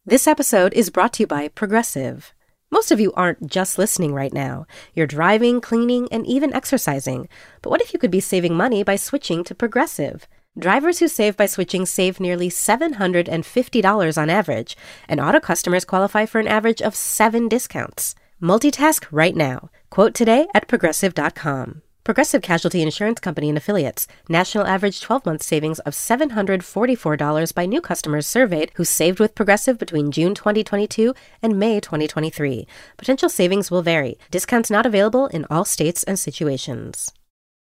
This episode is brought to you by Progressive. Most of you aren't just listening right now. You're driving, cleaning, and even exercising. But what if you could be saving money by switching to Progressive? Drivers who save by switching save nearly $750 on average, and auto customers qualify for an average of 7 discounts. Multitask right now. Quote today at Progressive.com. Progressive Casualty Insurance Company and Affiliates. National average 12-month savings of $744 by new customers surveyed who saved with Progressive between June 2022 and May 2023. Potential savings will vary. Discounts not available in all states and situations.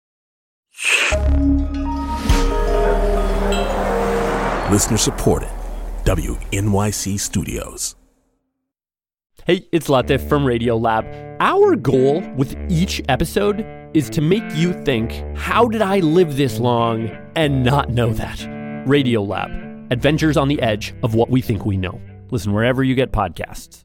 Listener supported. WNYC Studios. Hey, it's Latif from Radiolab. Our goal with each episode is to make you think, how did I live this long and not know that? Radiolab, adventures on the edge of what we think we know. Listen wherever you get podcasts.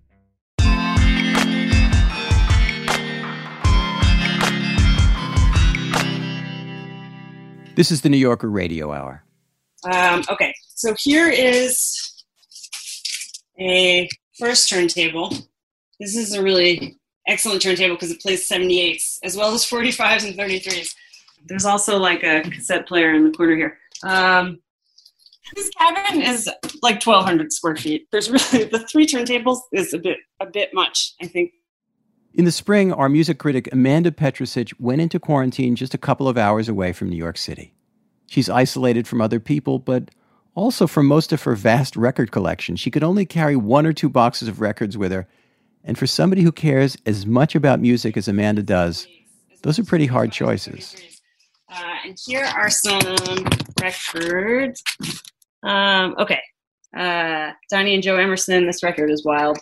This is the New Yorker Radio Hour. Okay, so here is a first turntable. This is a really excellent turntable because it plays 78s as well as 45s and 33s. There's also like a cassette player in the corner here. This cabin is like 1,200 square feet. There's really, the 3 turntables is a bit much, I think. In the spring, our music critic Amanda Petrusich went into quarantine just a couple of hours away from New York City. She's isolated from other people, but also from most of her vast record collection. She could only carry 1 or 2 boxes of records with her. And for somebody who cares as much about music as Amanda does, those are pretty hard choices. And here are some records. Okay. Donnie and Joe Emerson, this record is wild.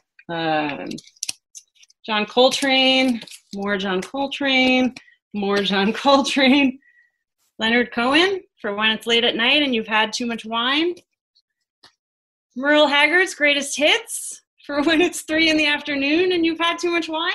John Coltrane, more John Coltrane, more John Coltrane. Leonard Cohen, for when it's late at night and you've had too much wine. Merle Haggard's Greatest Hits, for when it's 3 p.m. and you've had too much wine.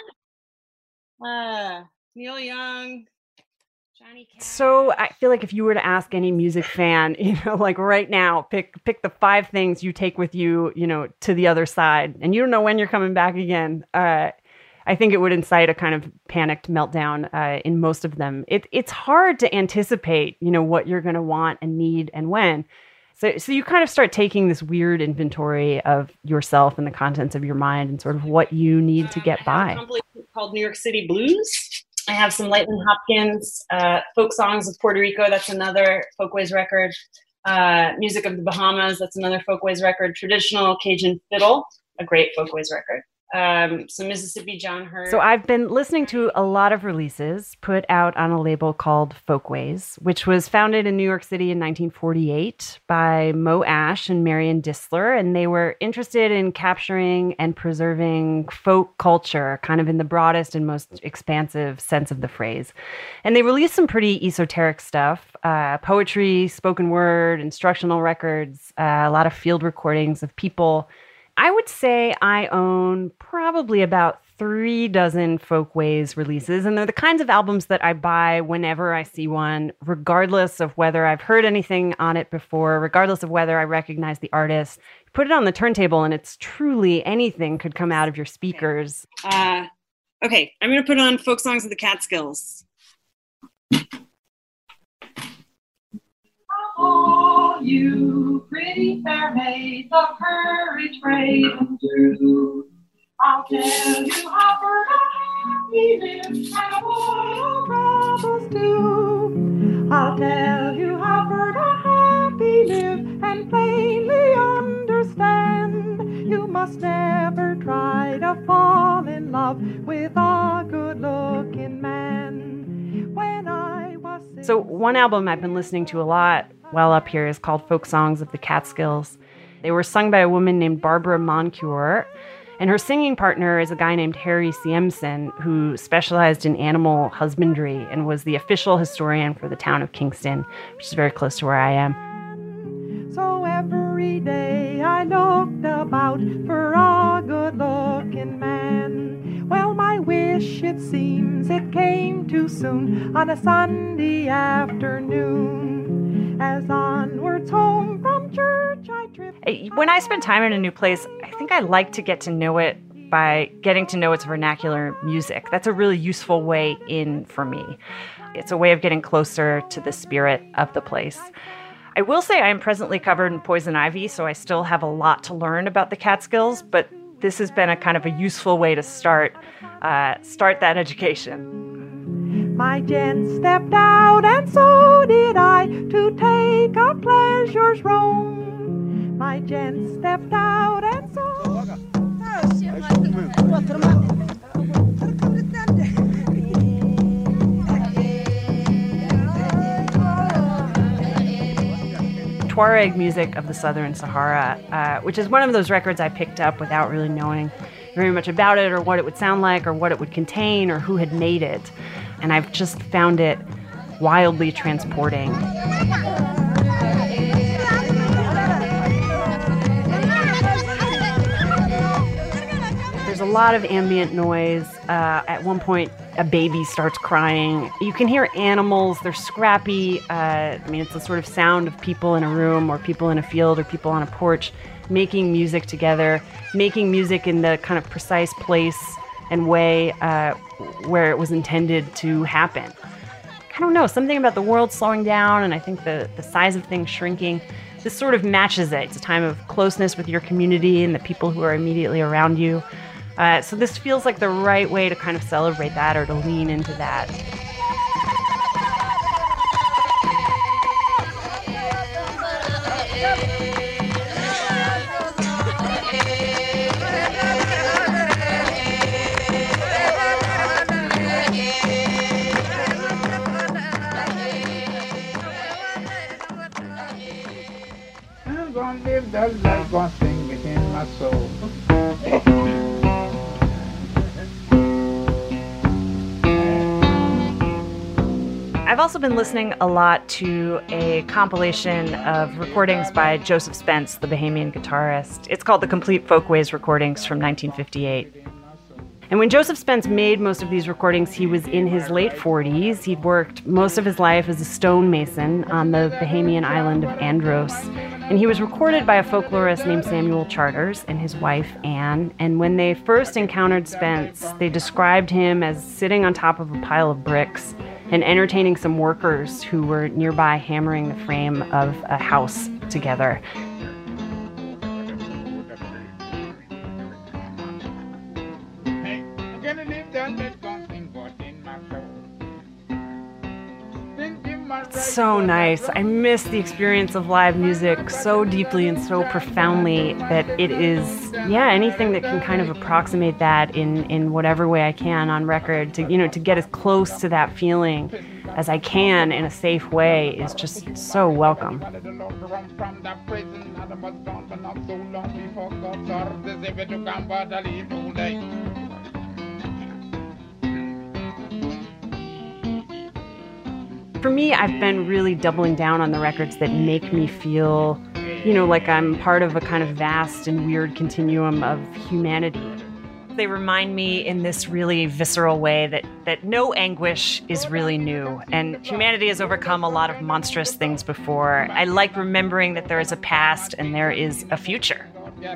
Neil Young, Johnny Cash. So I feel like if you were to ask any music fan, like right now, pick the 5 things you take with you, to the other side, and you don't know when you're coming back again. I think it would incite a kind of panicked meltdown in most of them. It's hard to anticipate, what you're going to want and need and when. So you kind of start taking this weird inventory of yourself and the contents of your mind and sort of what you need to get by. I have a compilation called New York City Blues. I have some Lightning Hopkins, Folk Songs of Puerto Rico. That's another Folkways record. Music of the Bahamas. That's another Folkways record. Traditional Cajun Fiddle, a great Folkways record. Some Mississippi John Hurt. So I've been listening to a lot of releases put out on a label called Folkways, which was founded in New York City in 1948 by Mo Ash and Marion Disler, and they were interested in capturing and preserving folk culture, kind of in the broadest and most expansive sense of the phrase. And they released some pretty esoteric stuff, poetry, spoken word, instructional records, a lot of field recordings of people. I would say I own probably about 3 dozen Folkways releases, and they're the kinds of albums that I buy whenever I see one, regardless of whether I've heard anything on it before, regardless of whether I recognize the artist. You put it on the turntable, and it's truly anything could come out of your speakers. Okay, I'm going to put on Folk Songs of the Catskills. Oh, you pretty fair maids of courage brave and true, I'll tell you how for happy live and what all troubles do. I'll tell you how for happy live and plainly understand. You must never try to fall in love with a good-looking man. When I was So one album I've been listening to a lot while up here is called Folk Songs of the Catskills. They were sung by a woman named Barbara Moncure, and her singing partner is a guy named Harry Siemsen, who specialized in animal husbandry and was the official historian for the town of Kingston, which is very close to where I am. So every day I looked about for a good-looking man. Well, my wish, it seems, it came too soon on a Sunday afternoon. As onwards home from church I tripped. When I spend time in a new place, I think I like to get to know it by getting to know its vernacular music. That's a really useful way in for me. It's a way of getting closer to the spirit of the place. I will say I am presently covered in poison ivy, so I still have a lot to learn about the Catskills, but this has been a kind of a useful way to start that education. My gent stepped out, and so did I, to take a pleasure's roam. My gent stepped out, and so... Tuareg music of the Southern Sahara, which is one of those records I picked up without really knowing very much about it or what it would sound like or what it would contain or who had made it. And I've just found it wildly transporting. There's a lot of ambient noise. At one point, a baby starts crying. You can hear animals. They're scrappy. It's the sort of sound of people in a room or people in a field or people on a porch making music together, making music in the kind of precise place and way where it was intended to happen. I don't know, something about the world slowing down and I think the size of things shrinking. This sort of matches it. It's a time of closeness with your community and the people who are immediately around you. So this feels like the right way to kind of celebrate that or to lean into that. I'm gonna live the life, gonna sing within my soul. I've also been listening a lot to a compilation of recordings by Joseph Spence, the Bahamian guitarist. It's called The Complete Folkways Recordings from 1958. And when Joseph Spence made most of these recordings, he was in his late 40s. He'd worked most of his life as a stonemason on the Bahamian island of Andros. And he was recorded by a folklorist named Samuel Charters and his wife, Anne. And when they first encountered Spence, they described him as sitting on top of a pile of bricks and entertaining some workers who were nearby hammering the frame of a house together. It's so nice. I miss the experience of live music so deeply and so profoundly that it is, anything that can kind of approximate that in whatever way I can on record to get as close to that feeling as I can in a safe way is just so welcome. For me, I've been really doubling down on the records that make me feel, like I'm part of a kind of vast and weird continuum of humanity. They remind me in this really visceral way that no anguish is really new, and humanity has overcome a lot of monstrous things before. I like remembering that there is a past and there is a future.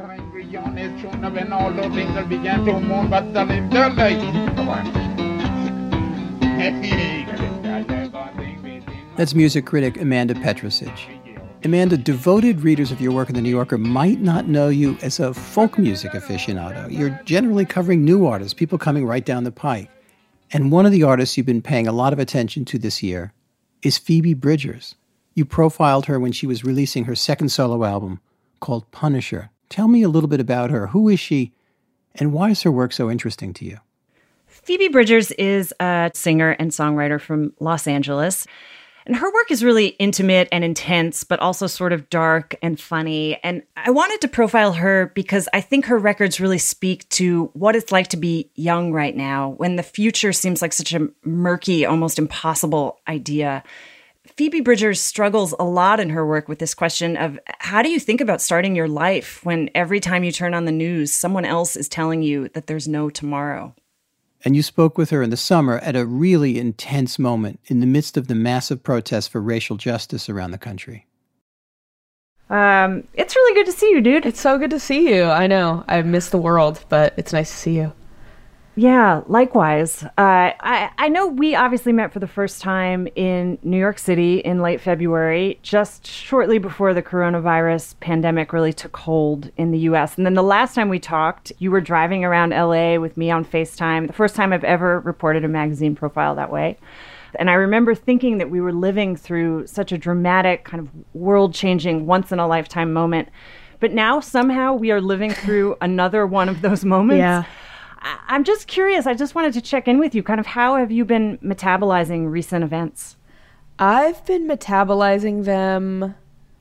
That's music critic Amanda Petrusich. Amanda, devoted readers of your work in The New Yorker might not know you as a folk music aficionado. You're generally covering new artists, people coming right down the pike. And one of the artists you've been paying a lot of attention to this year is Phoebe Bridgers. You profiled her when she was releasing her second solo album called Punisher. Tell me a little bit about her. Who is she, and why is her work so interesting to you? Phoebe Bridgers is a singer and songwriter from Los Angeles. And her work is really intimate and intense, but also sort of dark and funny. And I wanted to profile her because I think her records really speak to what it's like to be young right now, when the future seems like such a murky, almost impossible idea. Phoebe Bridgers struggles a lot in her work with this question of how do you think about starting your life when every time you turn on the news, someone else is telling you that there's no tomorrow? And you spoke with her in the summer at a really intense moment in the midst of the massive protests for racial justice around the country. It's really good to see you, dude. It's so good to see you. I know. I miss the world, but it's nice to see you. Yeah, likewise. I know we obviously met for the first time in New York City in late February, just shortly before the coronavirus pandemic really took hold in the US. And then the last time we talked, you were driving around LA with me on FaceTime, the first time I've ever reported a magazine profile that way. And I remember thinking that we were living through such a dramatic, kind of world-changing, once-in-a-lifetime moment. But now somehow we are living through another one of those moments. Yeah. I'm just curious. I just wanted to check in with you. Kind of how have you been metabolizing recent events? I've been metabolizing them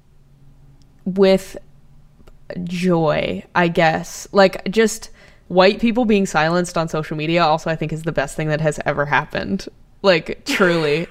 with joy, I guess. Like, just white people being silenced on social media also, I think, is the best thing that has ever happened. Like, truly.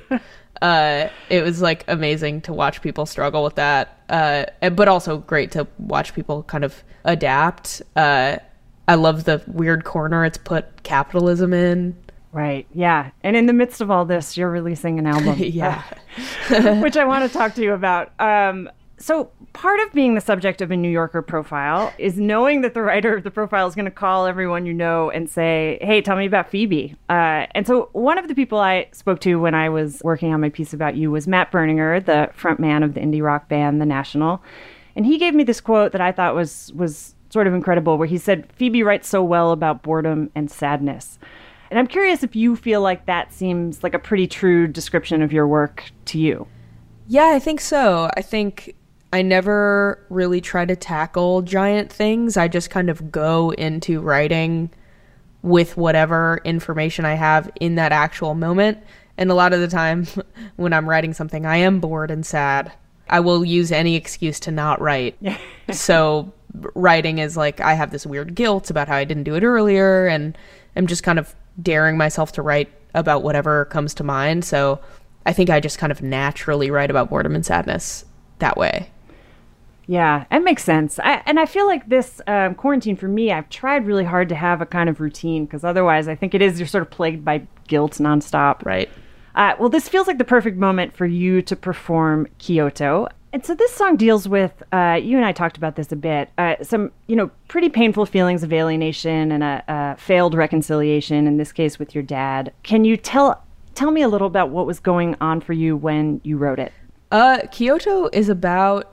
It was, like, amazing to watch people struggle with that. But also great to watch people kind of adapt. I love the weird corner it's put capitalism in. Right. Yeah. And in the midst of all this, you're releasing an album. Yeah. Which I want to talk to you about. So part of being the subject of a New Yorker profile is knowing that the writer of the profile is going to call everyone you know and say, hey, tell me about Phoebe. And so one of the people I spoke to when I was working on my piece about you was Matt Berninger, the front man of the indie rock band The National. And he gave me this quote that I thought was sort of incredible, where he said, Phoebe writes so well about boredom and sadness. And I'm curious if you feel like that seems like a pretty true description of your work to you. Yeah, I think so. I think I never really try to tackle giant things. I just kind of go into writing with whatever information I have in that actual moment. And a lot of the time when I'm writing something, I am bored and sad. I will use any excuse to not write. So writing is like, I have this weird guilt about how I didn't do it earlier, and I'm just kind of daring myself to write about whatever comes to mind. So I think I just kind of naturally write about boredom and sadness that way. Yeah, it makes sense. And I feel like this quarantine for me, I've tried really hard to have a kind of routine, because otherwise I think you're sort of plagued by guilt nonstop. Right. Well, this feels like the perfect moment for you to perform Kyoto. And so this song deals with, you and I talked about this a bit, some, pretty painful feelings of alienation and a failed reconciliation, in this case with your dad. Can you tell me a little about what was going on for you when you wrote it? Kyoto is about,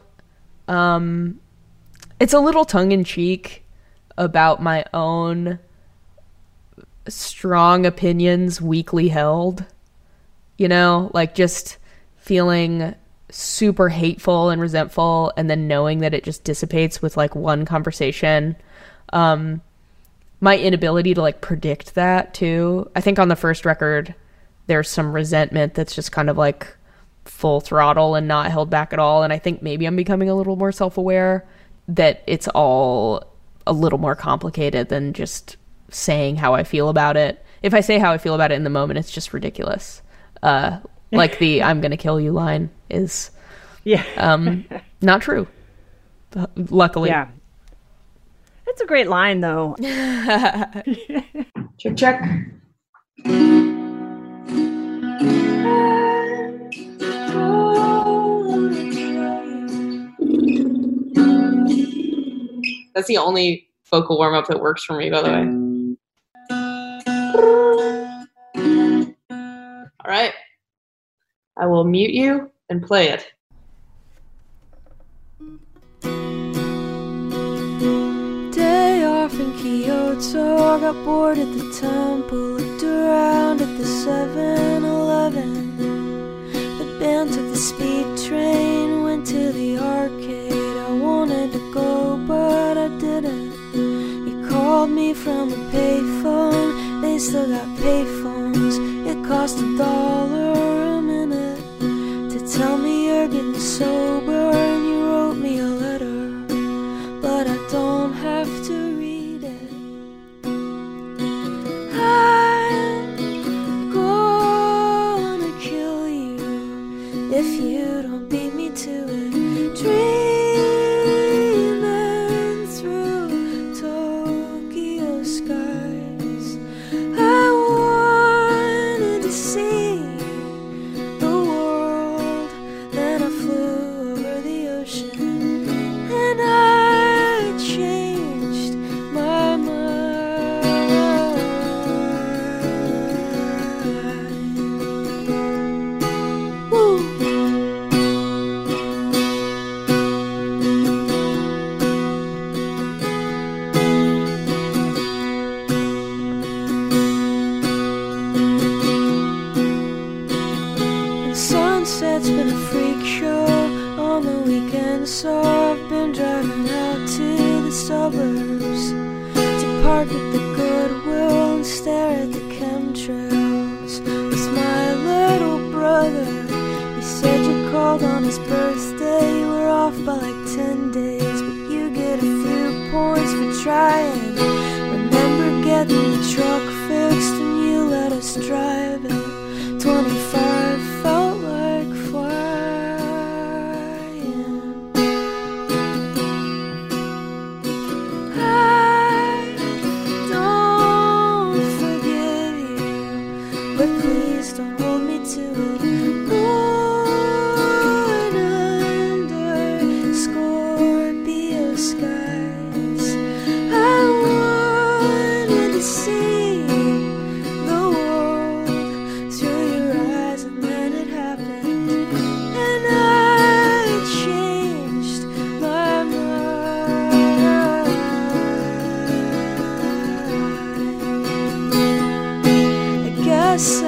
it's a little tongue-in-cheek about my own strong opinions weakly held, like just feeling super hateful and resentful, and then knowing that it just dissipates with like one conversation. My inability to like predict that too. I think on the first record there's some resentment that's just kind of like full throttle and not held back at all, and I think maybe I'm becoming a little more self-aware that it's all a little more complicated than just saying how I feel about it. If I say how I feel about it in the moment, it's just ridiculous. Like the I'm gonna kill you line is not true, luckily. Yeah, it's a great line though. Check. That's the only vocal warm-up that works for me, by the way. All right, I will mute you and play it. Day off in Kyoto, got bored at the temple, looked around at the 7-Eleven. The band took the speed train, went to the arcade. I wanted to go, but I didn't. You called me from a payphone, they still got payphones. It cost $1 a minute to tell me you're getting sober, and you wrote me a letter, but I don't have to read it. I'm gonna kill you if you don't beat me to it. Dreaming through Tokyo skies, I wanted to see the world, then I flew over the ocean. park at the Goodwill and stare at the chemtrails with my little brother. He said you called on his birthday. You were off by like 10 days, but you get a few points for trying. Remember getting the truck fixed and you let us drive it. 25 felt like flying. I don't forgive you, but please don't hold me to it. Lord, underscore Scorpio skies. I wanted to see the world through your eyes, and then it happened, and I changed my mind. I guess I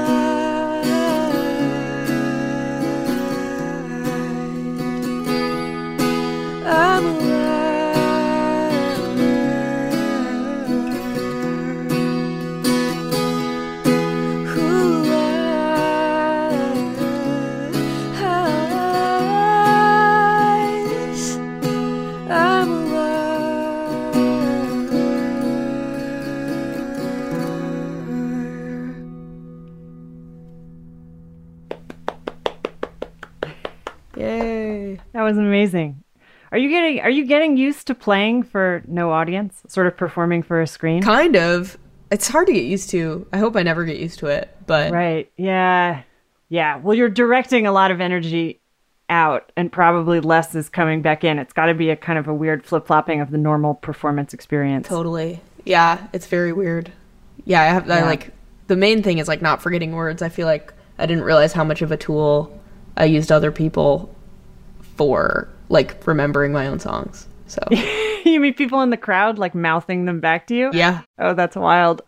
lied. I'm a Yay. That was amazing. Are you getting used to playing for no audience, sort of performing for a screen? Kind of. It's hard to get used to. I hope I never get used to it, but Right. Yeah. Yeah. Well, you're directing a lot of energy out and probably less is coming back in. It's got to be a kind of a weird flip-flopping of the normal performance experience. totally. Yeah, it's very weird. Yeah, I like the main thing is like not forgetting words. I feel like I didn't realize how much of a tool I used other people for like remembering my own songs. So You meet people in the crowd like mouthing them back to you? yeah. Oh, that's wild.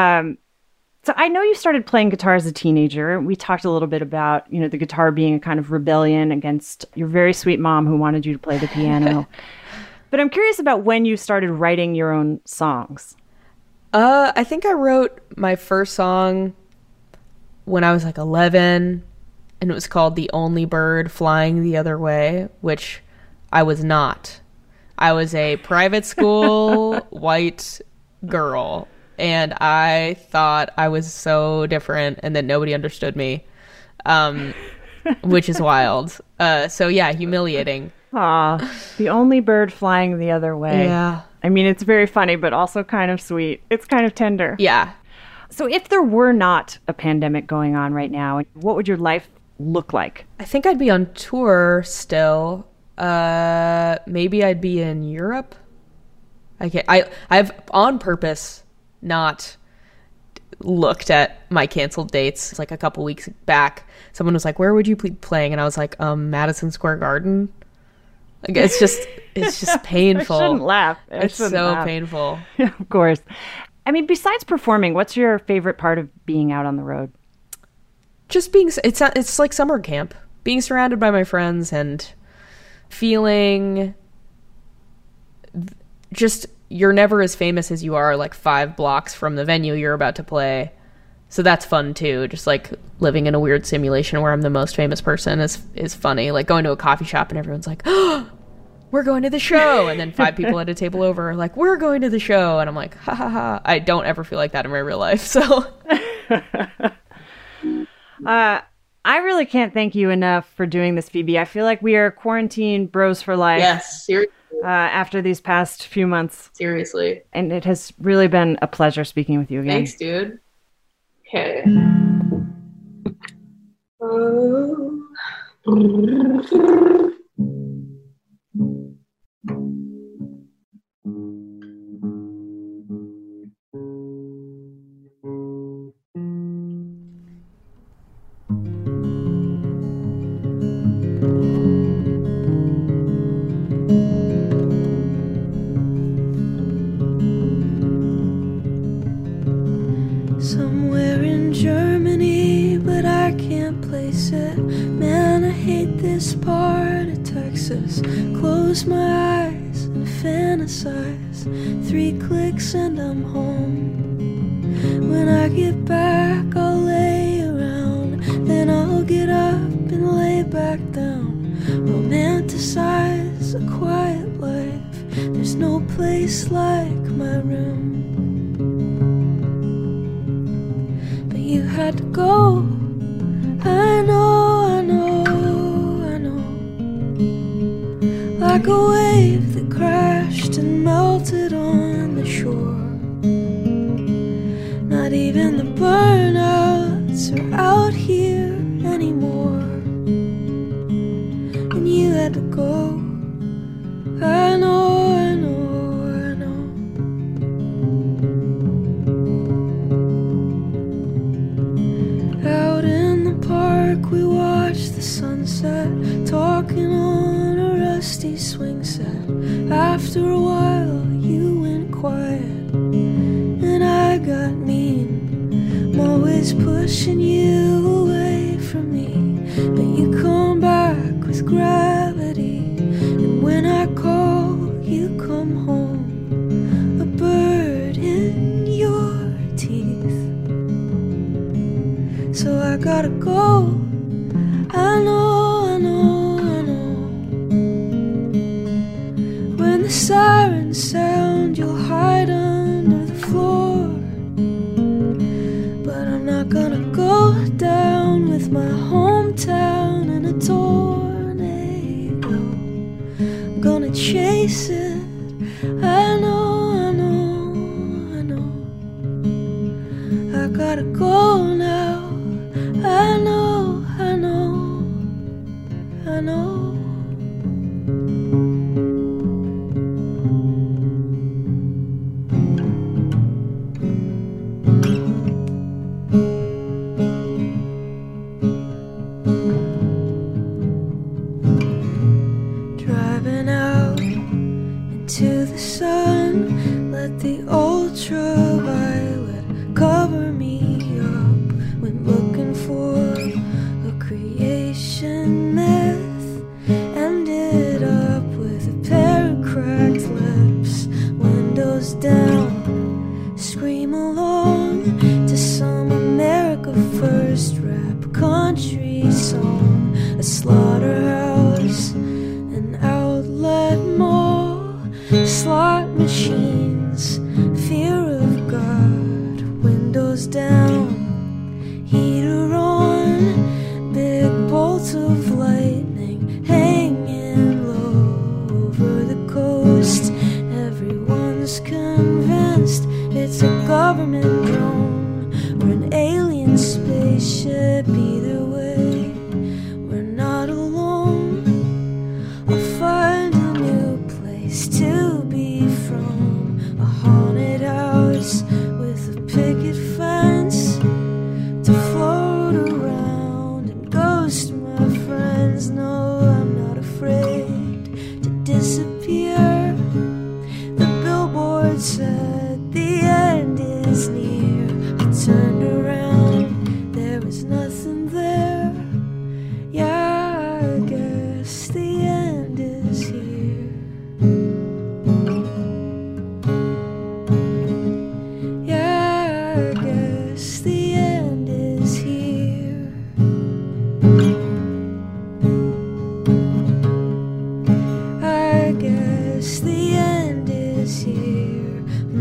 So I know you started playing guitar as a teenager. We talked a little bit about, the guitar being a kind of rebellion against your very sweet mom who wanted you to play the piano. But I'm curious about when you started writing your own songs. I think I wrote my first song when I was like 11, and it was called The Only Bird Flying the Other Way, which I was not. I was a private school white girl, and I thought I was so different and that nobody understood me, which is wild. So yeah, humiliating. Aw, The Only Bird Flying the Other Way. Yeah. I mean, it's very funny, but also kind of sweet. It's kind of tender. Yeah. So if there were not a pandemic going on right now, what would your life look like? I think I'd be on tour still. Maybe I'd be in Europe. I've on purpose not looked at my canceled dates. It's like a couple weeks back, someone was like, "Where would you be playing?" And I was like, Madison Square Garden. Like it's just painful. I shouldn't laugh. It's so painful. Of course. I mean, besides performing, what's your favorite part of being out on the road? Just being, it's like summer camp. Being surrounded by my friends and feeling just you're never as famous as you are like 5 blocks from the venue you're about to play. So that's fun too. Just like living in a weird simulation where I'm the most famous person is funny. Like going to a coffee shop and everyone's like, "Oh, we're going to the show." And then 5 people at a table over are like, "We're going to the show." And I'm like, ha ha ha. I don't ever feel like that in my real life. So I really can't thank you enough for doing this, Phoebe. I feel like we are quarantine bros for life. yes, seriously. After these past few months. Seriously. And it has really been a pleasure speaking with you again. Thanks, dude. Okay. Somewhere in Germany, but I can't place it. Man, I hate this part of Texas. Close my eyes and fantasize 3 clicks and I'm home. When I get back, I'll lay around. Then I'll get up and lay back down. Romanticize a quiet life. There's no place like my room. But you had to go. I know, I know, I know. Like a wave that crashed and melted on the shore. Not even the burnouts are out here anymore. And you had to go. I know, I know, I know. Out in the park we watched the sunset, talking on a rusty swing set. After a while you went quiet and I got mean. I'm always pushing you away from me, but you come back with gravity. And when I call, you come home, a bird in your teeth. So I gotta go. I know, I know, I know. When the sirens sound, you'll hide under the floor. But I'm not gonna go down with my hometown in a tornado. I'm gonna chase it. I know, I know, I know. I gotta go now. I know, I know, I know. Driving out into the sun, let the ultraviolet cover me up. When looking for a creation myth, ended up with a pair of cracked lips. Windows down, scream along to some America First rap country song. A slaughterhouse, an outlet mall, slot machines, fear of God. Windows down, heater on, big bolts of lightning hanging low over the coast. Everyone's convinced it's a government drone or an alien spaceship. Either way, we're not alone. I'll find a new place to be from, a haunted house with a picket fence to float around and ghost my friends. No, I'm not afraid to disappear. The billboard said the end is near. I turned around, there was nothing there. Yeah, I guess the end is here. Yeah, I guess the end is here. I guess the end is here.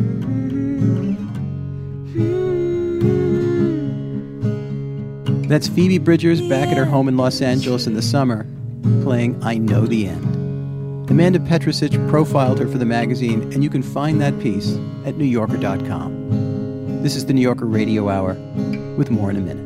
That's Phoebe Bridgers back at her home in Los Angeles in the summer, playing I Know the End. Amanda Petrusich profiled her for the magazine, and you can find that piece at NewYorker.com. This is the New Yorker Radio Hour, with more in a minute.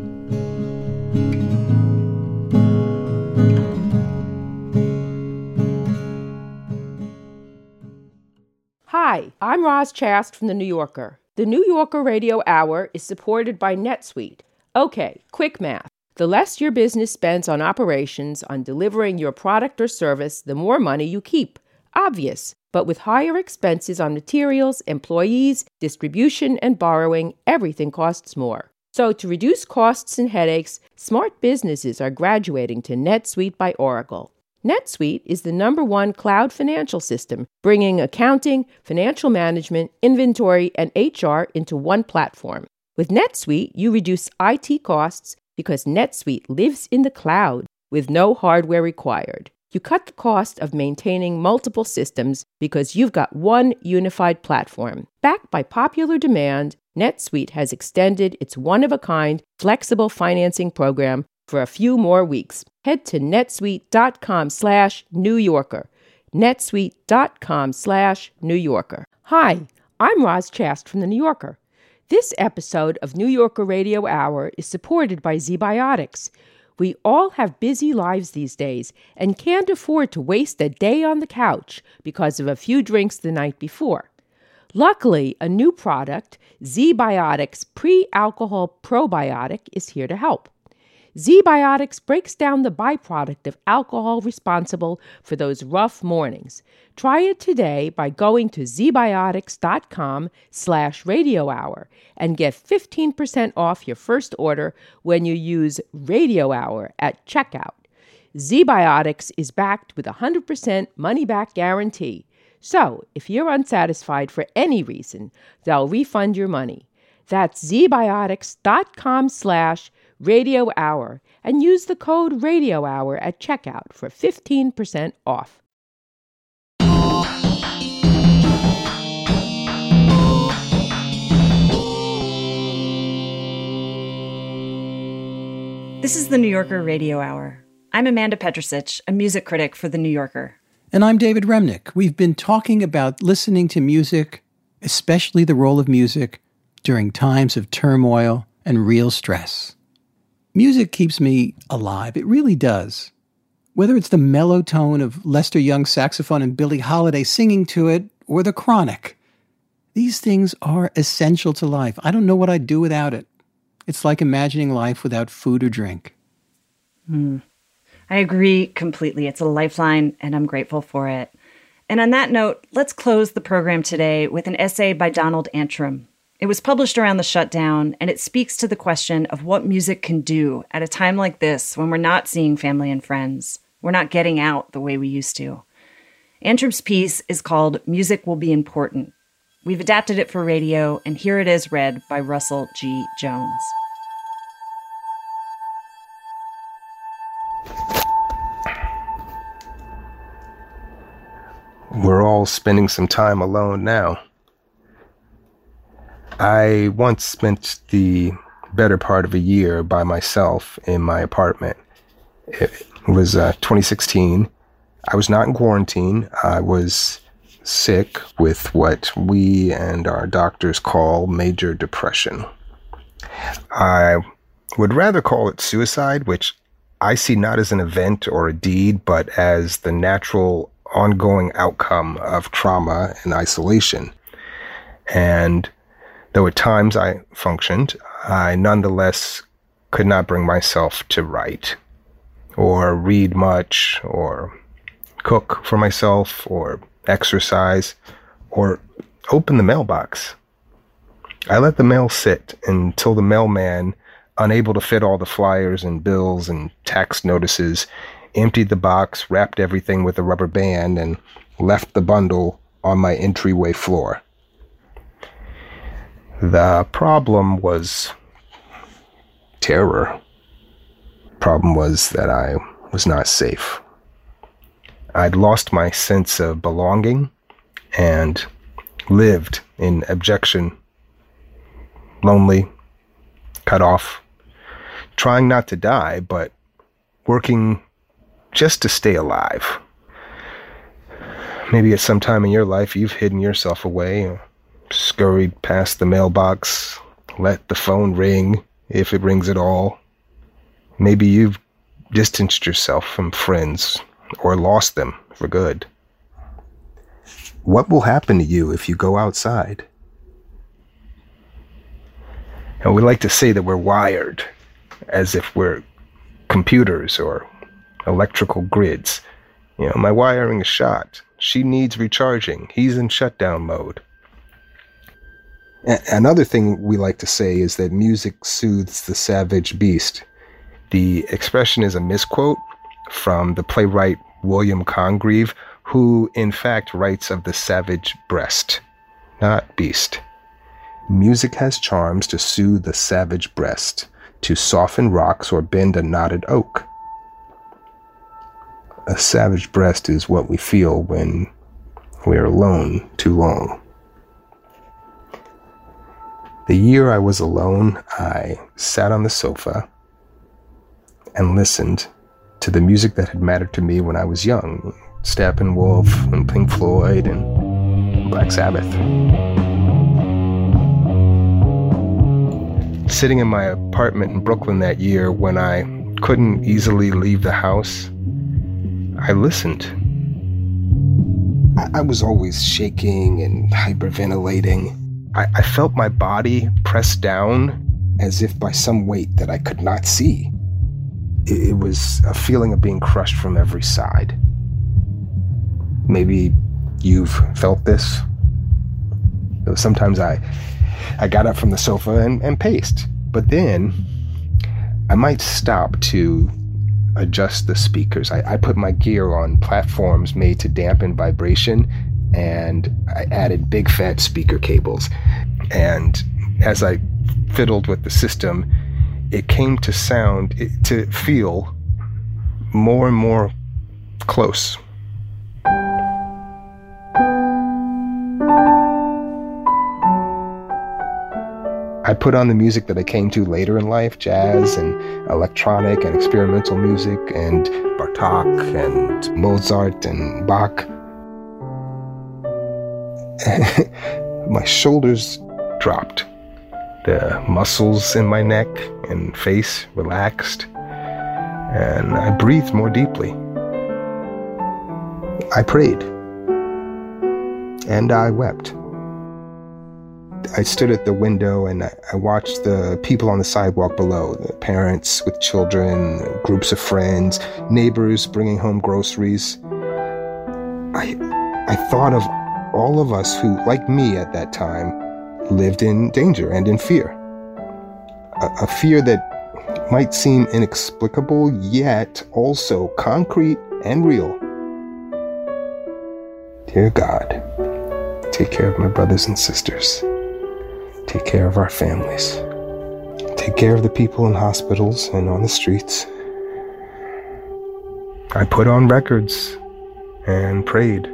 Hi, I'm Roz Chast from The New Yorker. The New Yorker Radio Hour is supported by NetSuite. Okay, quick math. The less your business spends on operations, on delivering your product or service, the more money you keep. Obvious. But with higher expenses on materials, employees, distribution, and borrowing, everything costs more. So to reduce costs and headaches, smart businesses are graduating to NetSuite by Oracle. NetSuite is the #1 cloud financial system, bringing accounting, financial management, inventory, and HR into one platform. With NetSuite, you reduce IT costs because NetSuite lives in the cloud with no hardware required. You cut the cost of maintaining multiple systems because you've got one unified platform. Backed by popular demand, NetSuite has extended its one-of-a-kind flexible financing program for a few more weeks. Head to netsuite.com/New Yorker. netsuite.com/New Yorker. Hi, I'm Roz Chast from The New Yorker. This episode of New Yorker Radio Hour is supported by ZBiotics. We all have busy lives these days and can't afford to waste a day on the couch because of a few drinks the night before. Luckily, a new product, ZBiotics Pre-Alcohol Probiotic, is here to help. ZBiotics breaks down the byproduct of alcohol responsible for those rough mornings. Try it today by going to zbiotics.com/radio hour and get 15% off your first order when you use Radio Hour at checkout. ZBiotics is backed with a 100% money-back guarantee. So, if you're unsatisfied for any reason, they'll refund your money. That's zbiotics.com/Radio Hour and use the code Radio Hour at checkout for 15% off. This is the New Yorker Radio Hour. I'm Amanda Petrusich, a music critic for The New Yorker. And I'm David Remnick. We've been talking about listening to music, especially the role of music during times of turmoil and real stress. Music keeps me alive. It really does. Whether it's the mellow tone of Lester Young's saxophone and Billie Holiday singing to it, or the Chronic. These things are essential to life. I don't know what I'd do without it. It's like imagining life without food or drink. I agree completely. It's a lifeline, and I'm grateful for it. And on that note, let's close the program today with an essay by Donald Antrim. It was published around the shutdown, and it speaks to the question of what music can do at a time like this when we're not seeing family and friends. We're not getting out the way we used to. Antrim's piece is called Music Will Be Important. We've adapted it for radio, and here it is read by Russell G. Jones. We're all spending some time alone now. I once spent the better part of a year by myself in my apartment. It was 2016. I was not in quarantine. I was sick with what we and our doctors call major depression. I would rather call it suicide, which I see not as an event or a deed, but as the natural ongoing outcome of trauma and isolation. And though at times I functioned, I nonetheless could not bring myself to write or read much or cook for myself or exercise or open the mailbox. I let the mail sit until the mailman, unable to fit all the flyers and bills and tax notices, emptied the box, wrapped everything with a rubber band, and left the bundle on my entryway floor. The problem was terror. Problem was that I was not safe. I'd lost my sense of belonging and lived in abjection, lonely, cut off, trying not to die, but working just to stay alive. Maybe at some time in your life you've hidden yourself away, scurried past the mailbox, let the phone ring, if it rings at all. Maybe you've distanced yourself from friends or lost them for good. What will happen to you if you go outside? And we like to say that we're wired as if we're computers or electrical grids. You know, my wiring is shot. She needs recharging. He's in shutdown mode. Another thing we like to say is that music soothes the savage beast. The expression is a misquote from the playwright William Congreve, who in fact writes of the savage breast, not beast. Music has charms to soothe the savage breast, to soften rocks or bend a knotted oak. A savage breast is what we feel when we are alone too long. The year I was alone, I sat on the sofa and listened to the music that had mattered to me when I was young. Steppenwolf and Pink Floyd and Black Sabbath. Sitting in my apartment in Brooklyn that year when I couldn't easily leave the house, I listened. I was always shaking and hyperventilating. I felt my body pressed down as if by some weight that I could not see. It was a feeling of being crushed from every side. Maybe you've felt this. Sometimes I got up from the sofa and paced, but then I might stop to adjust the speakers. I put my gear on platforms made to dampen vibration, and I added big fat speaker cables. And as I fiddled with the system, it came to feel more and more close. I put on the music that I came to later in life, jazz and electronic and experimental music and Bartók and Mozart and Bach. My shoulders dropped. The muscles in my neck and face relaxed, and I breathed more deeply. I prayed, and I wept. I stood at the window and I watched the people on the sidewalk below, the parents with children, groups of friends, neighbors bringing home groceries. I thought of all of us who, like me at that time, lived in danger and in fear. A fear that might seem inexplicable, yet also concrete and real. Dear God, take care of my brothers and sisters. Take care of our families. Take care of the people in hospitals and on the streets. I put on records and prayed.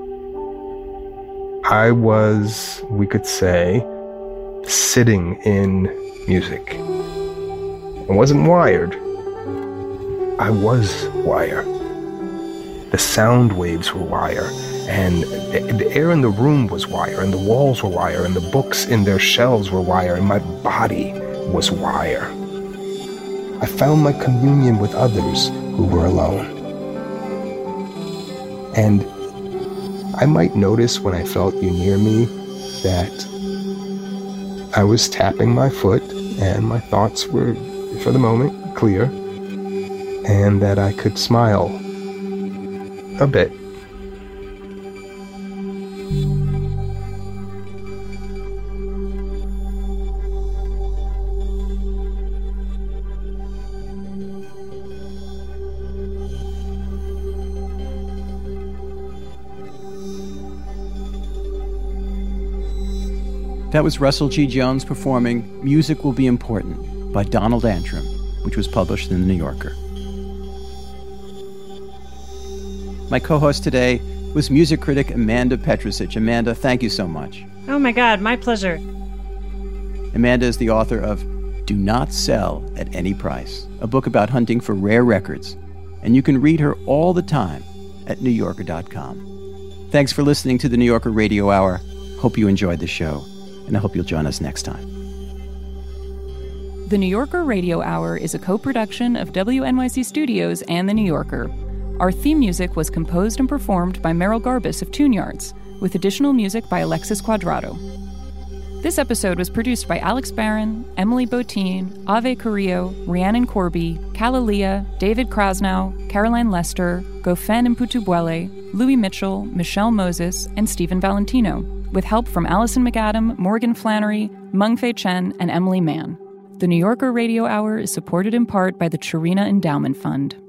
I was, we could say, sitting in music. I wasn't wired. I was wire. The sound waves were wire, and the air in the room was wire, and the walls were wire, and the books in their shelves were wire, and my body was wire. I found my communion with others who were alone. And I might notice when I felt you near me that I was tapping my foot and my thoughts were, for the moment, clear, and that I could smile a bit. That was Russell G. Jones performing Music Will Be Important by Donald Antrim, which was published in The New Yorker. My co-host today was music critic Amanda Petrusich. Amanda, thank you so much. Oh my God, my pleasure. Amanda is the author of Do Not Sell at Any Price, a book about hunting for rare records, and you can read her all the time at NewYorker.com. Thanks for listening to the New Yorker Radio Hour. Hope you enjoyed the show, and I hope you'll join us next time. The New Yorker Radio Hour is a co-production of WNYC Studios and The New Yorker. Our theme music was composed and performed by Merrill Garbus of Tune Yards, with additional music by Alexis Cuadrado. This episode was produced by Alex Barron, Emily Botine, Ave Carrillo, Rhiannon Corby, Kalalia, David Krasnow, Caroline Lester, Gofen Mputubuele, Louis Mitchell, Michelle Moses, and Stephen Valentino, with help from Allison McAdam, Morgan Flannery, Mengfei Chen, and Emily Mann. The New Yorker Radio Hour is supported in part by the Chirina Endowment Fund.